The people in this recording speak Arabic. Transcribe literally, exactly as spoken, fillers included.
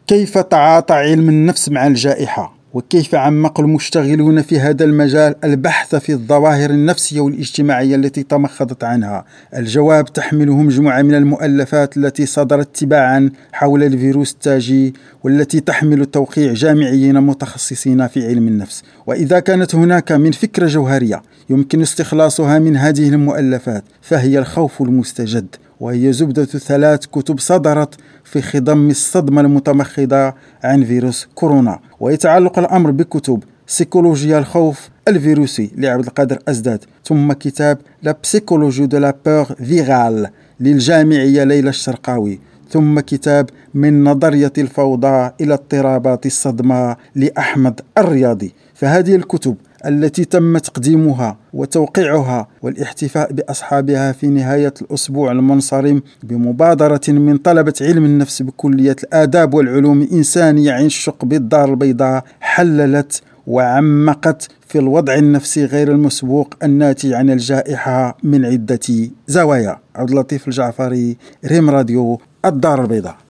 كيف تعاطى علم النفس مع الجائحة؟ وكيف عمق المشتغلون في هذا المجال البحث في الظواهر النفسية والاجتماعية التي تمخضت عنها؟ الجواب تحمله مجموعة من المؤلفات التي صدرت تباعا حول الفيروس التاجي، والتي تحمل توقيع جامعيين متخصصين في علم النفس. وإذا كانت هناك من فكرة جوهرية يمكن استخلاصها من هذه المؤلفات فهي الخوف المستجد، وهي زبدة ثلاث كتب صدرت في خضم الصدمة المتمخضة عن فيروس كورونا. ويتعلق الأمر بكتب سيكولوجيا الخوف الفيروسي لعبد القادر أزداد، ثم كتاب لا بسيكولوجي دو لا بور فيغال للجامعية ليلى الشرقاوي، ثم كتاب من نظرية الفوضى إلى اضطرابات الصدمة لأحمد الرياضي. فهذه الكتب التي تم تقديمها وتوقيعها والاحتفاء بأصحابها في نهاية الأسبوع المنصرم بمبادرة من طلبة علم النفس بكلية الآداب والعلوم الإنسانية عين الشق بالدار البيضاء حللت وعمقت في الوضع النفسي غير المسبوق الناتج عن الجائحة من عدة زوايا. عبد اللطيف الجعفري، ريم راديو، الدار البيضاء.